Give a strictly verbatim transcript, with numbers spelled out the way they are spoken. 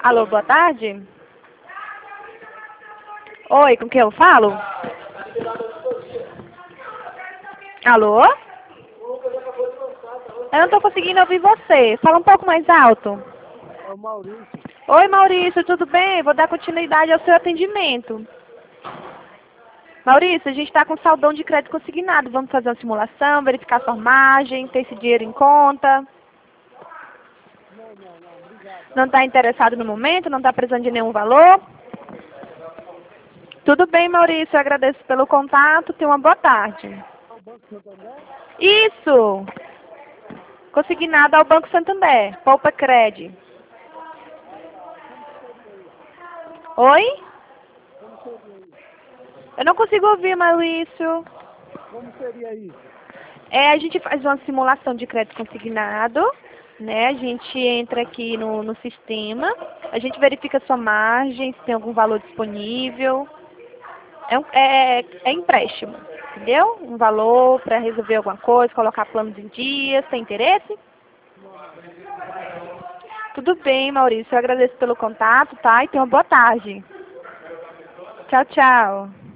Alô, boa tarde. Oi, com quem eu falo? Alô? Eu não estou conseguindo ouvir você. Fala um pouco mais alto. É o Maurício. Oi, Maurício, tudo bem? Vou dar continuidade ao seu atendimento. Maurício, a gente está com saldão de crédito consignado. Vamos fazer uma simulação, verificar sua margem, ter esse dinheiro em conta. Não, não, não, obrigado. Não está interessado no momento? Não está precisando de nenhum valor? Tudo bem, Maurício. Eu agradeço pelo contato. Tenha uma boa tarde. É o Banco Santander? Isso! Consignado ao Banco Santander. Poupa Cred. Ah, tá. Como que seria isso? Oi? Como seria isso? Eu não consigo ouvir, Maurício. Como seria isso? É, a gente faz uma simulação de crédito consignado, né? A gente entra aqui no, no sistema, a gente verifica sua margem, se tem algum valor disponível. É, um- é, é empréstimo, entendeu? Um valor para resolver alguma coisa, colocar planos em dias, tem interesse? Não, não, obrigado. Tudo bem, Maurício. Eu agradeço pelo contato, tá? E tenha uma boa tarde. Tchau, tchau.